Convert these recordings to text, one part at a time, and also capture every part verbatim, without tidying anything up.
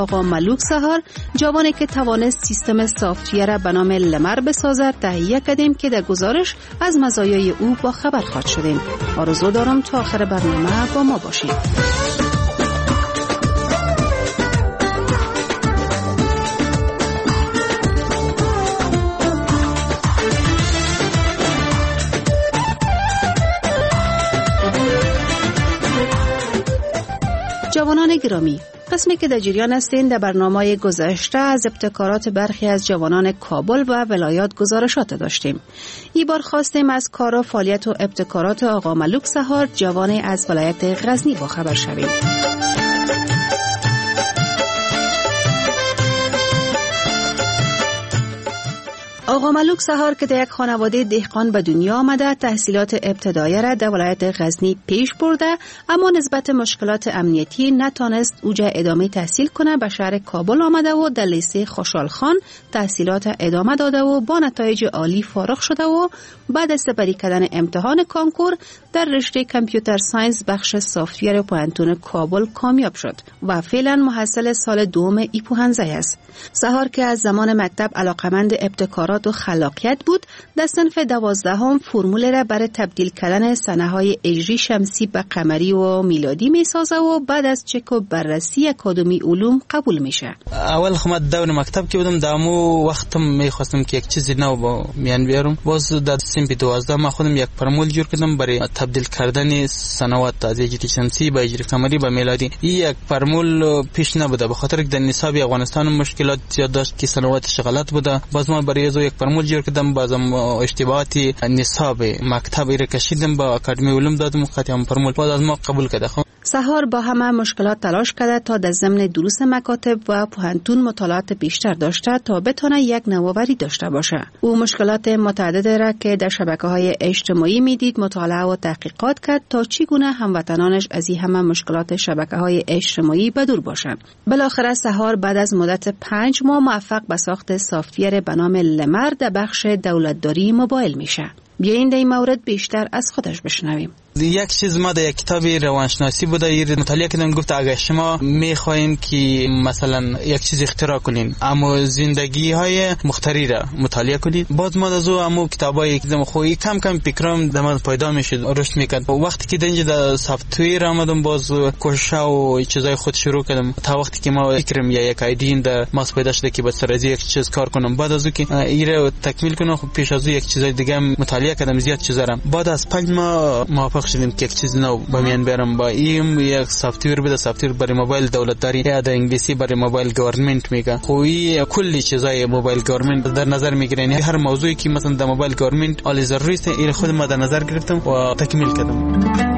آقا ملوک سهار، جوانی که توانست سیستم سافت‌ویر به نام لمر بسازد، تهیه کردیم که در گزارش از مزایای او با خبر خواهد شدیم. آرزو دارم تا آخر برنامه با ما باشید. جوانان گرامی، قسمی که در جریان هستین در برنامه گذشته از ابتکارات برخی از جوانان کابل و ولایات گزارشات داشتیم. این بار خواستیم از کار و فعالیت و ابتکارات آقا ملوک سهار، جوانی از ولایت غزنی با خبر شویم. آقا ملوک سهار که در یک خانواده دهقان به دنیا آمده، تحصیلات ابتدایی را در ولایت غزنی پیش برده، اما نسبت مشکلات امنیتی نتانست اوجا ادامه تحصیل کنه. به شهر کابل آمده و در لیسه خوشحال خان تحصیلات ادامه داده و با نتایج عالی فارغ شده و بعد از سپری کردن امتحان کنکور در رشته کامپیوتر ساینس بخش سافت‌ویر پوهنتون کابل کامیاب شد و فعلا محصل سال دوم ای پوهنځی است. سهار که از زمان مکتب علاقمند ابتکارات و خلاقیت بود، در صنف دوازدهم فرمول را برای تبدیل کردن صنایع اجری شمسی به قمری و میلادی میسازه و بعد از چک و بررسی اکادمی علوم قبول میشه. اول خدمت دور مکتب که بودم، دامو وقتم میخواستم که یک چیزی نو با میان بیارم. باز در صنف دوازده ما خودم یک فرمول جور کردم برای تبدیل کردن صنایع از اجری شمسی به اجری قمری به میلادی. این یک فرمول پیش نبوده به خاطر که در نصاب افغانستان مشکلات زیاد داشت که صنایعش غلط بوده. باز ما برای از یک فرمول جور کردم، بازم اشتباهات نصاب مکتب را کشیدم با اکادمی علوم دادم خاطر فرمول باز از ما قبول کرده. سهار با همه مشکلات تلاش کرده تا در ضمن دروس مکاتب و پوهنتون مطالعات بیشتر داشته تا بتونه یک نوآوری داشته باشه. او مشکلات متعدد را که در شبکه‌های اجتماعی میدید مطالعه و تحقیقات کرد تا چگونه هموطنانش از این همه مشکلات شبکه‌های اجتماعی بدور باشند. بالاخره سهار بعد از مدت پنج ماه موفق به ساخت سافت‌ویر به نام لمر در بخش دولتداری موبایل میشه. بیاین در این مورد بیشتر از خودش بشنویم. یک چیز ما در یک کتاب روانشناسی بوده یه مطالعه کردم، گفت اگر شما میخواین که مثلا یک چیز اختراع کنین اما زندگی های مختری را مطالعه کنید، باز ما از اون کتابای کدام خوی کم کم فکرام در من پیدا میشد رشد میکرد. وقتی که دنج در سافت‌ویر آمدم باز کوشش و چیزای خود شروع کردم تا وقتی که ما فکرم یا یک ایده در ماس پیدا شده که با سر یک چیز کار کنم. بعد از اون که ایره تکمیل کنم خب پیش از اون یک چیزای دیگه مطالعه کردم زیاد چیزا را. بعد از پنج ماه موفق شدیم که یک چیز نو با میان بیارم. با این یک سافت‌ویر بده، سافت‌ویر برای موبایل دولتداری یا در انگلیسی برای موبایل گورنمنت میگه. خوی کلی چیزای موبایل گورنمنت در نظر میگیرن. هر موضوعی که مثلا در موبایل گورنمنت عالی ضروری است این خود ما در نظر گرفتم و تکمیل کردم.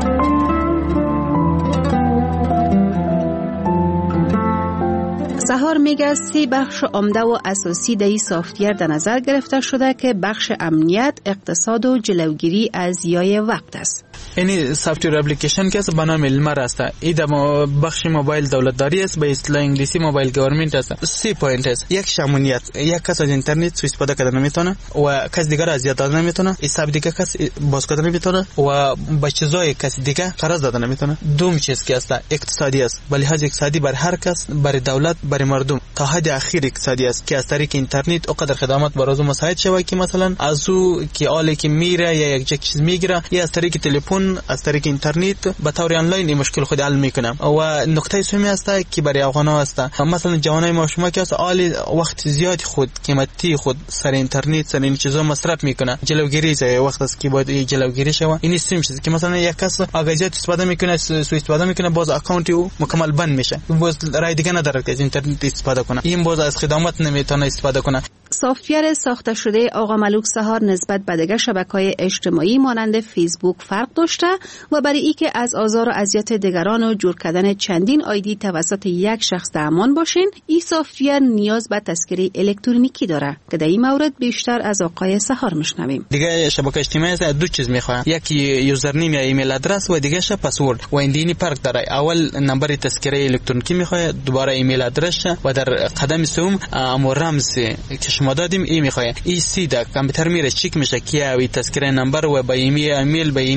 سهار میگه سی بخش عمده و اساسی در این سافت‌ویر در نظر گرفته شده که بخش امنیت، اقتصاد و جلوگیری از ضیاع وقت است. این سافت‌ویر اپلیکیشن که به نام لمر است، این در بخش موبایل دولتداری است، به اصطلاح انگلیسی موبایل گورنمنت است. سی پوینت است. یک شمولیت، یک کس از اینترنت سوء استفاده کردن نمیتونه و کس دیگر اذیت دادن نمیتونه، حساب دیگه کس باز کردن نمیتونه و با چیزای کس دیگه قرض دادن نمیتونه. دوم چیز که است اقتصادی است، به لحاظ اقتصادی بر هر کس، بر دولت، بر مردم تا حد اخیر اقتصادی است که از طریق اینترنت اقدر خدمات برای مساعد شوی که مثلا از او که آلی که میره یا یک چیز میگیره یا از طریق تلفن، از طریق اینترنت به طور آنلاین این مشکل خود حل میکنه. و نکته سومی است که برای افغان‌ها است، مثلا جوانای ما شما که است آلی وقت زیاد خود قیمتی خود سر اینترنت سر این چیزا مصرف میکنه، جلوگیری ز وقت است که باید جلوگیری شوه. این سیم چیزی که مثلا یک کس اگزیت استفاده میکنه، سوء استفاده میکنه، باز اکانت او مکمل بند میشه، باز رای دیگه نداره که از اینترنت استفاده کنه، این باز از خدمات نمیتونه استفاده کنه. سافت‌ویر ساخته شده آقا ملوک سهار نسبت به دیگر شبکه‌های اجتماعی مانند فیسبوک فرق داشته و برای اینکه از آزار و اذیت دیگران و جور کردن چندین آیدی توسط یک شخص در امان باشین، این سافت‌ویر نیاز به تذکره الکترونیکی داره که در این مورد بیشتر از آقای سهار میشنویم. دیگه شبکه اجتماعی دو چیز میخواد، یکی یوزرنیم یا ایمیل آدرس و دیگه ش پسورد و این دینی فرق داره. اول نمبر تذکره الکترونیکی میخواد، دوباره ایمیل آدرس و در قدم سوم امر رمز که شما دادیم این میخواد. این سیده کامپیوتر میره چک میشه که اوی تذکره نمبر و با ایمیل ایمیل با اینی پسورد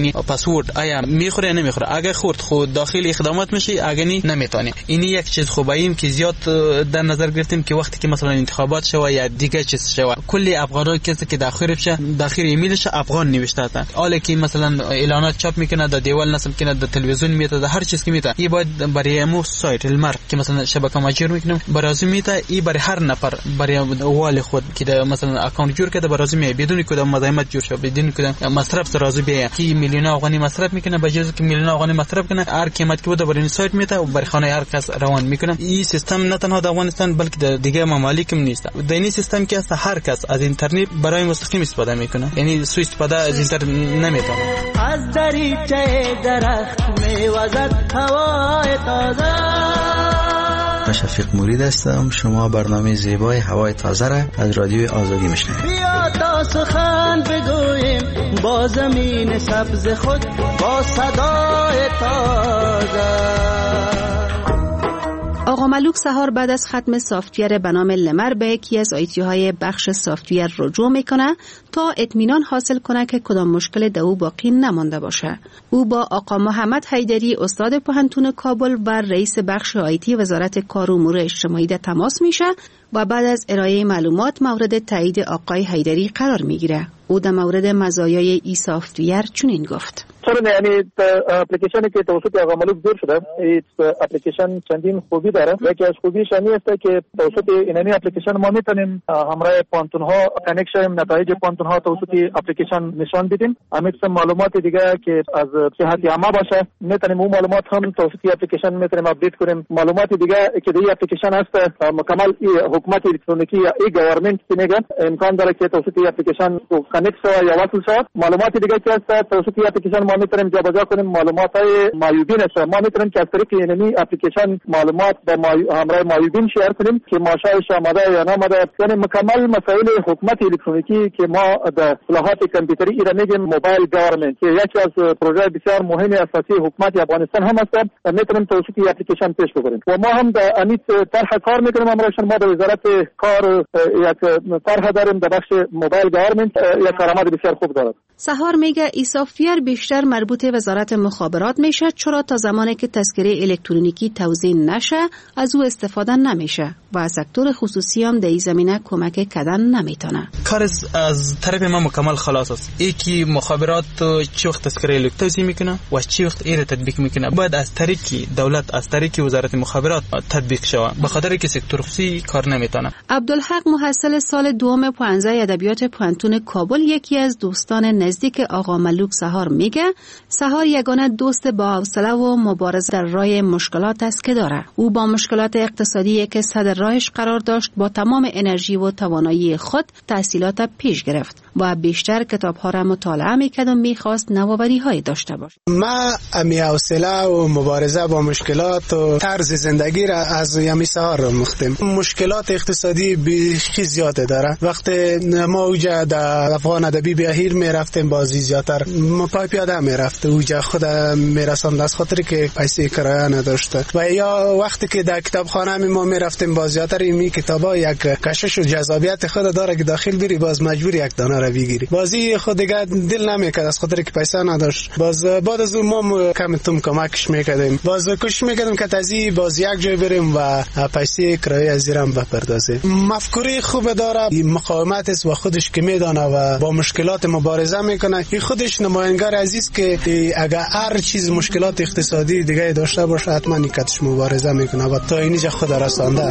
پاسورد آیا میخوره نمیخوره. اگه خورد خود داخل اقدامات میشی، اگه نی نمیتونی. این یک چیز خوبه ایم که زیاد در نظر گرفتیم که وقتی که مثلا انتخابات شوه یا دیگه چیز شوه، کلی افغان‌ها کسی که داخل بشه داخل ایمیلش افغان نوشته است. حالا که مثلا اعلانات چاپ میکنه، در دیوال نصب کنه، در تلویزیون میاد، در هر چیز که میاد، این باید برای امو سایت المر که مثلا شبکه ماجر میکنه برازی میاد، این برای هر نفر برای وال خود که مثلا اکانت جور کرده برازی میاد بدون کدام مزاحمت جور شه، بدون کدام مصرف راضی بیه که میلیون افغانی مصرف میکنه، به جز که میلیون افغانی مصرف کنه هر قیمت که بده برای این سایت میاد و برای خانه هر کس روان میکنه. این سیستم نه تنها در افغانستان بلکه در دیگه ممالک هم نیست. در این سیستم که هر کس از اینترنت برای مستقیم استفاده میکنه، یعنی سوء استفاده از اینترنت نمیتونه. از دریچه درخت میوزد هوای تازه. شفیق مرید هستم. شما برنامه زیبای هوای تازه را از رادیو آزادی میشنوید. بیا تا سخن بگوییم با زمین سبز خود، با صدای تازه. آقا ملوک سهار بعد از ختم سافتویر به نام لمر به یکی از آیتی های بخش سافتویر رجوع میکنه تا اطمینان حاصل کنه که کدام مشکل در او باقی نمانده باشه. او با آقا محمد حیدری استاد پوهنتون کابل و رئیس بخش آیتی وزارت کار و امور اجتماعی در تماس میشه و بعد از ارائه معلومات مورد تایید آقای حیدری قرار میگیره. او در مورد مزایای این سافتویر چنین گفت: چرا یعنی اپلیکیشنی که توسط آقا ملوک جور شده، این اپلیکیشن چندین خوبی داره. یکی از خوبیش این است که توسط اینمی اپلیکیشن ما میتونیم همراه پانتون ها کانکت شیم، نتایج پانتون ها توسط اپلیکیشن نشان بدیم. همین معلومات دیگه که از صحت عامه باشه میتونیم اون معلومات هم توسط اپلیکیشن میتونیم اپدیت کنیم. معلومات دیگه که در اپلیکیشن هست مکمل حکومت الکترونیکی یا ای گورنمنت که میگن امکان داره که توسط اپلیکیشن کانکت شود یا وصل شود. معلومات دیگه که هست توسط اپلیکیشن ما میتونیم جابجا کنیم. معلومات های معیوبین است ما میتونیم که از طریق اینمی اپلیکیشن معلومات با همراه معیوبین شیر کنیم که ماشاءش آماده یا ناماده. یعنی مکمل مسائل حکومت الکترونیکی که ما در اصلاحات کامپیوتری ایرا میگیم موبایل گورنمنت که یکی از پروژه بسیار مهم اساسی حکومت افغانستان هم است، میتونیم توسط اپلیکیشن پیش ببریم و ما هم در امیت طرح کار میکنیم. امروز ما در وزارت کار یک طرح داریم در بخش موبایل گورنمنت، یک کارآمد بسیار خوب دارد. سهار میگه این سافتویر بیشتر مربوط وزارت مخابرات میشه، چرا تا زمانی که تذکره الکترونیکی توزیع نشه از او استفاده نمیشه و از سکتور خصوصی هم در این زمینه کمک کردن نمیتونه. کار از طرف ما مکمل خلاص است. یکی مخابرات چه وقت تذکره الکترونیکی توزیع میکنه و چه وقت ایره تطبیق میکنه باید از طریق دولت، از طریق وزارت مخابرات تطبیق شود، به خاطر که سکتور خصوصی کار نمیتونه. عبدالحق محصل سال دوم پانزده ادبیات پوهنتون کابل یکی از دوستان نزدیک آقا ملوک سهار میگه سهار یگانه دوست با حوصله و مبارزه در راه مشکلات است که داره. او با مشکلات اقتصادی که صدر راهش قرار داشت با تمام انرژی و توانایی خود تحصیلات پیش گرفت و بیشتر کتاب‌ها را مطالعه میکرد و میخواست نوآوری‌های داشته باشه. ما امی حوصله و مبارزه با مشکلات و طرز زندگی را از یمی سهار مختم. مشکلات اقتصادی بیخی زیاده داره. وقتی ما اوجا در افغان ادبی بیاهیر میرفتیم بازی زیادتر ما پای پیاده میرفت اوجا خود میرساند از خاطر که پیسه کرایه نداشته و یا وقتی که در کتابخانه می ما میرفتیم باز زیادتر این کتابا یک کشش و جذابیت خود داره که داخل بری باز مجبور یک دانه را بگیری. بازی خود دیگه دل نمیکرد از خاطر که پیسه نداشت. باز بعد از اون ما کم تم کمکش میکردیم. باز کوشش میکردیم که تازی باز یک جای بریم و پیسه کرایه از زیرم بپردازیم. مفکوره خوب داره، مقاومت است و خودش که میدانه و با مشکلات مبارزه میکنه. این خودش نماینگر عزیز که اگر هر چیز مشکلات اقتصادی دیگه داشته باشه حتما نیکتش مبارزه میکنه و تا اینجا خود رسانده.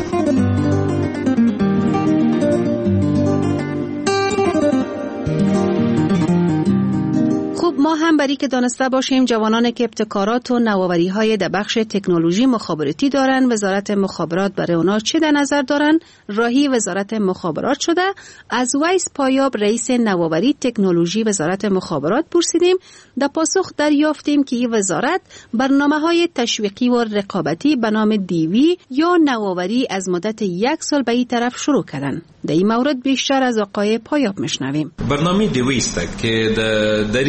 ما هم برای که دانسته باشیم جوانان که ابتکارات و نوآوری‌های در بخش تکنولوژی مخابراتی دارن، وزارت مخابرات برای اونا چه در نظر دارن؟ راهی وزارت مخابرات شده. از ویس پایاب رئیس نوآوری تکنولوژی وزارت مخابرات پرسیدیم. در پاسخ دریافتیم که این وزارت برنامه‌های تشویقی و رقابتی به نام دیوی یا نوآوری از مدت یک سال به این طرف شروع کردن. در این مورد بیشتر از آقای پایاب میشنویم. برنامه دیوی است که در ما به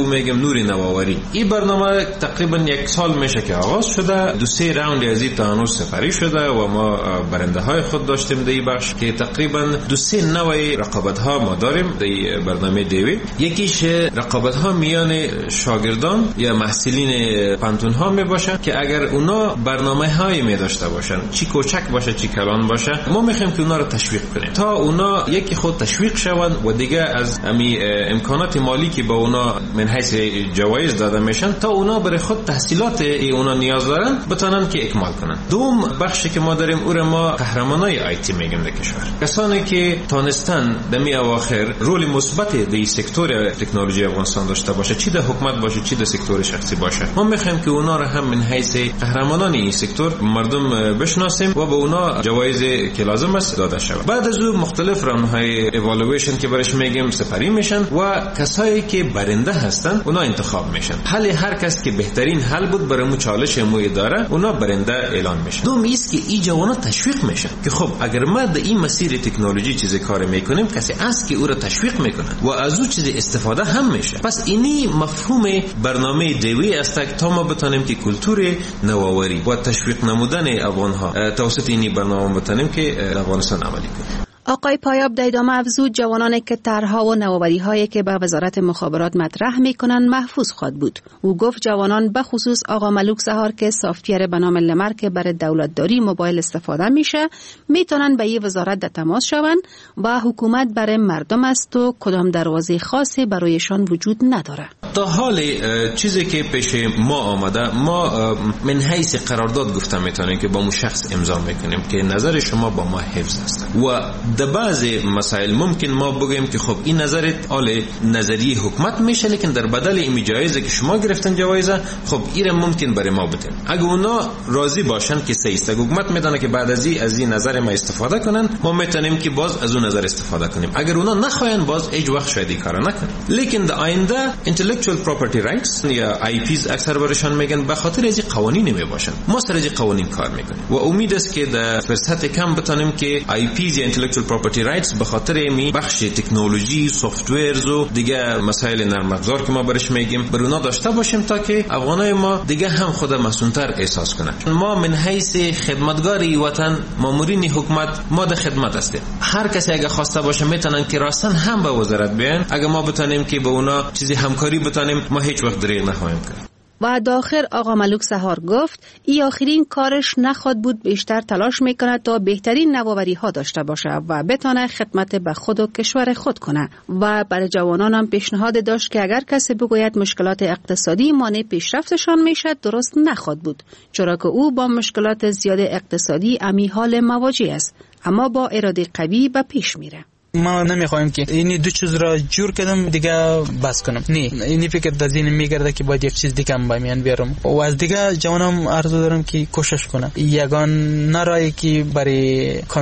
او میگم نور نوآوری. این برنامه تقریبا یک سال میشه که آغاز شده. دو سه راوند از این تا هنوز سپری شده و ما برنده های خود داشتیم در این بخش که تقریبا دو سه نوع رقابت ها ما داریم در برنامه دیوی. یکیش رقابت ها میان شاگردان یا محصلین پانتون ها می باشه که اگر اونا برنامه های می داشته باشن، چی کوچک باشه چی کلان باشه، ما میخوایم که اونا رو تشویق کنیم تا اونا یکی خود تشویق شوند و دیگه از امی امکانات مالی که با اونا من حیث جوایز داده میشن تا اونا برای خود تحصیلات اونا نیاز دارن بتونن که اکمال کنن. دوم بخشی که ما داریم او را ما قهرمانای آیتی میگیم در کشور. کسانی که تانستن دمی اواخر رول مثبت در سکتور تکنولوژی افغانستان داشته باشه، چی در حکومت باشه چی در سکتور شخصی باشه، ما میخوایم که اونا را هم من حیث قهرمانان این سکتور مردم بشناسیم و به اونا جوایز که لازم است داده شود. بعد از اون مختلف راندهای ایوالویشن که برش میگیم سپری میشن و کسایی که برنده هستن اونا انتخاب میشن. حل هر کس که بهترین حل بود برای مو چالش مو داره اونا برنده اعلان میشن. دوم است که این جوانا تشویق میشن که خب اگر ما در این مسیر تکنولوژی چیزی کار میکنیم کسی است که او را تشویق میکنه و از او چیزی استفاده هم میشه. پس اینی مفهوم برنامه دیوی است تا ما بتونیم که کلتور نوآوری و تشویق نمودن افغانها توسط این برنامه بتونیم که افغانستان عملی کنیم. آقای پایاب در ادامه افزود جوانانی که طرح‌ها و نوآوری‌هایی که به وزارت مخابرات مطرح می‌کنند محفوظ خواهد بود. او گفت جوانان به خصوص آقا ملوک سهار که سافت‌ویر به نام لمر که برای دولتداری موبایل استفاده میشه میتونن به این وزارت در تماس شوند و حکومت برای مردم است و کدام دروازه خاصی برایشان وجود نداره. تا حال چیزی که پیش ما آمده ما من حیث قرارداد گفتم میتونیم که با مو شخص امضا میکنیم که نظر شما با ما حفظ است و در بعضی مسائل ممکن ما بگیم که خب این نظرت آل نظریه حکومت میشه لیکن در بدل این جایزه که شما گرفتن جایزه خب این ممکن برای ما بدین. اگه اونا راضی باشن که سه است حکومت میدونه که بعد از این از این نظر ما استفاده کنن ما میتونیم که باز از اون نظر استفاده کنیم. اگر اونا نخواین باز هیچ وقت شاید کار نکنیم. لیکن در آینده intellectual property rights یا آی پیز اکثر برشان میگن به خاطر از قوانین نمیباشن. ما سر از قوانین کار میکنیم و امید است که در فرصت کم بتونیم که آی پیز یا intellectual property rights به خاطر می بخش تکنولوژی سافت‌ورز و دیگه مسائل نرم افزار که ما برش میگیم بر اونا داشته باشیم تا که افغانای ما دیگه هم خود مسئول‌تر احساس کنن. ما من حیث خدمتگاری وطن مامورین حکومت ما در خدمت هستیم. هر کسی اگه خواسته باشه میتونن که راستن هم به وزارت بیان. اگه ما بتونیم که به اونا چیزی همکاری بتونیم ما هیچ وقت دریغ نخواهیم کرد. و داخل آقا ملوک سهار گفت ای آخرین کارش نخواد بود بیشتر تلاش میکنه تا بهترین نوآوری ها داشته باشه و بتونه خدمت به خود و کشور خود کنه و برای جوانان هم پیشنهاد داشت که اگر کسی بگوید مشکلات اقتصادی مانع پیشرفتشان میشه درست نخواد بود چرا که او با مشکلات زیاد اقتصادی امی حال مواجه است اما با اراده قوی به پیش میره. ما نمیخوایم که اینی دو چیز را جور کردم دیگه بس کنم. نه اینی فکر در ذهن میگرده که باید یک چیز دیگه هم باید بیارم و از دیگه جوانم عرض دارم که کوشش کنه. یگان نرایی که برای